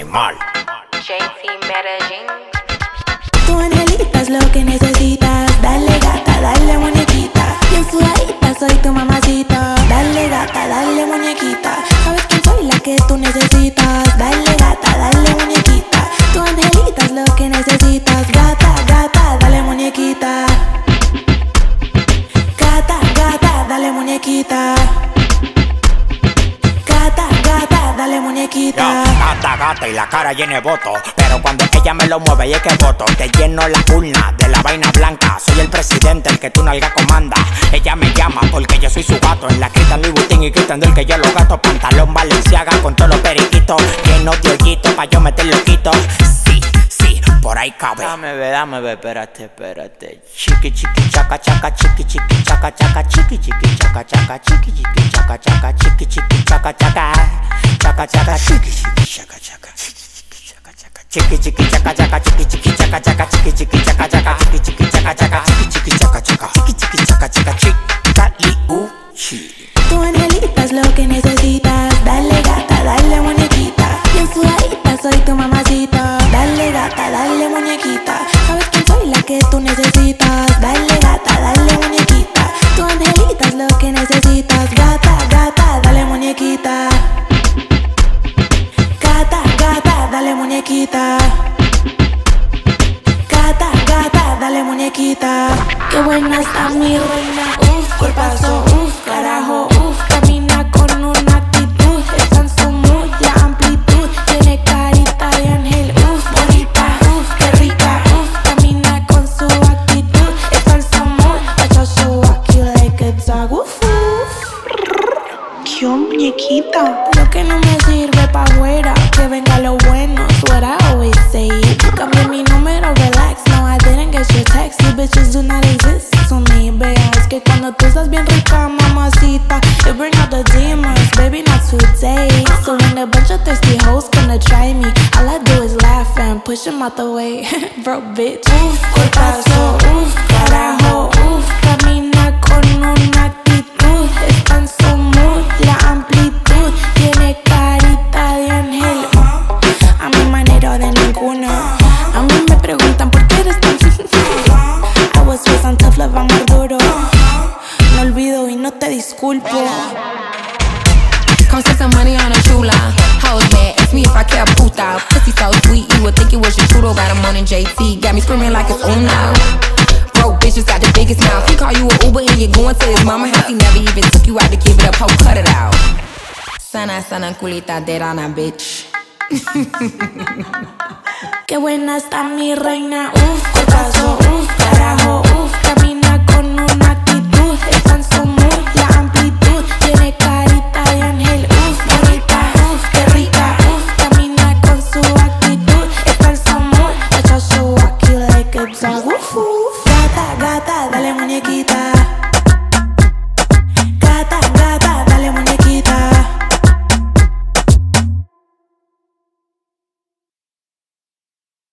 animal. JT Medellín. Tu angelita es lo que necesitas. Dale gata, dale muñequita. Bien sudadita, soy tu mamacita. Dale gata, dale muñequita. Sabes que soy la que tú necesitas. Dale gata, dale muñequita. Tu angelita es lo que necesitas. Gata, gata, dale muñequita. Gata, gata, dale muñequita. Gata, gata, dale muñequita. Gata, gata y la cara llena de voto. Pero cuando ella me lo mueve y es que voto. Te lleno la urna de la vaina blanca. Soy el presidente, el que tu nalga comanda. Ella me llama porque yo soy su gato. En la quitan Louis Vuitton y quitan del que yo los gato. Pantalón Balenciaga con todos los periquitos. Lleno de hoyitos pa' yo meter loquito. Sí, sí, por ahí cabe. Dame ve, espérate. Chiqui, chiqui, chaca, chaca, chiqui, chiqui, chaca, chaca, chiqui, chiqui, chaca, chaca, chiqui, chiqui, chaca, chaca, chiqui, chiqui, chaca, chaca, chaca, chaca, chiqui, chiqui, chaca, chaca, chiqui, chiqui, chaca, chaca, chiqui, chiqui, chaca, chaca, chiqui, chiqui, chaca, chaca, chiqui, chiqui, chaca, chaca, chiqui, chiqui, chaca, chaca, chiqui, chiqui, chaca, chaca, chiqui. Tu angelita es lo que necesitas. Dale gata, dale muñequita. Bien sudadita, soy tu mamacita. Dale gata, dale muñequita. Sabes que soy la que tú necesitas. Dale gata, dale muñequita. Tu angelita es lo que necesitas. Gata, gata, dale muñequita. Gata, gata, dale muñequita. Gata, gata, dale muñequita. Qué buena está mi reina. Cuerpazo, carajo, camina con una actitud. Está en su mood, la amplitud. Tiene carita de ángel, bonita, qué rica, camina con su actitud. Está en su mood, I just so wacky like a dog. Qué muñequita. Lo que no me sirve pa' afuera, que venga lo bueno, es what I always say. Cambié mi número, relax, no I didn't get your text. You bitches do not exist to me, vea. Es que cuando tú estás bien rica, mamacita, it bring out the demons, baby, not today. So when a bunch of thirsty hoes gonna try me, all I do is laugh and push them out the way. Broke bitch, cuerpazo, carajo, camina con una actitud. Está en su mood, la amplitud. Tiene carita de ángel, a mi manera de ninguna. A mí me preguntan por qué eres tan I was raised on tough love, amor duro. No olvido y no te disculpo. Come spend some money on a chula. Hoes mad, ask me if I care, puta. Pussy so sweet, you would think it was your chudo. Got him on in JT, got me screaming like it's Uno. Broke bitches got the biggest mouth. He call you an Uber and you're going to his mama house. He never even took you out to give it up, ho, cut it out. Sana, culita de rana, bitch. Qué buena está mi reina, cuerpazo, carajo, camina con una actitud. Está en su mood, la amplitud. Tiene carita de ángel, bonita, qué rica, camina con su actitud. Está en su mood, I just so wacky like a dog. Gata, gata, dale muñequita.